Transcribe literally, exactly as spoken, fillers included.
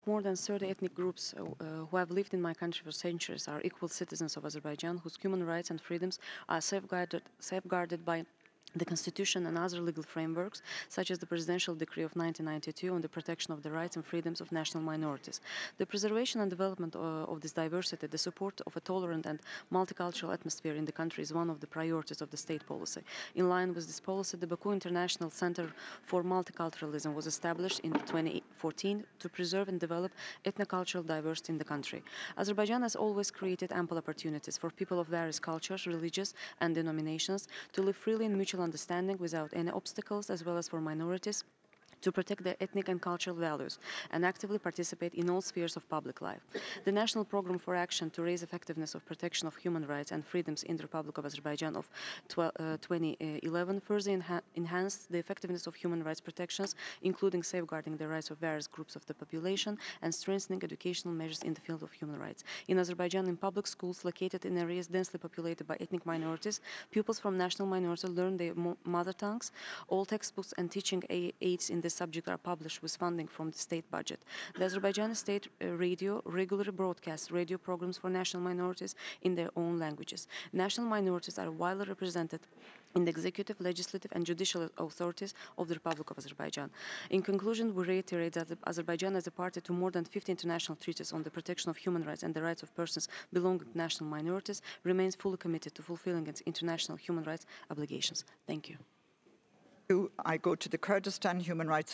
More than thirty ethnic groups uh, uh, who have lived in my country for centuries are equal citizens of Azerbaijan, whose human rights and freedoms are safeguarded, safeguarded by the Constitution and other legal frameworks, such as the Presidential Decree of nineteen ninety-two on the protection of the rights and freedoms of national minorities. The preservation and development uh, of this diversity, the support of a tolerant and multicultural atmosphere in the country is one of the priorities of the state policy. In line with this policy, the Baku International Center for Multiculturalism was established in twenty fourteen to preserve and develop ethnocultural diversity in the country. Azerbaijan has always created ample opportunities for people of various cultures, religions, and denominations to live freely in mutual understanding without any obstacles, as well as for minorities to protect their ethnic and cultural values and actively participate in all spheres of public life. The National Program for Action to Raise Effectiveness of Protection of Human Rights and Freedoms in the Republic of Azerbaijan of twenty eleven further enha- enhanced the effectiveness of human rights protections, including safeguarding the rights of various groups of the population and strengthening educational measures in the field of human rights. In Azerbaijan, in public schools located in areas densely populated by ethnic minorities, pupils from national minorities learn their mo- mother tongues. All textbooks and teaching a- aids in this subject are published with funding from the state budget. The Azerbaijani state uh, radio regularly broadcasts radio programs for national minorities in their own languages. National minorities are widely represented in the executive, legislative, and judicial authorities of the Republic of Azerbaijan. In conclusion, we reiterate that Azerbaijan, as a party to more than fifty international treaties on the protection of human rights and the rights of persons belonging to national minorities, remains fully committed to fulfilling its international human rights obligations. Thank you. I go to the Kurdistan Human Rights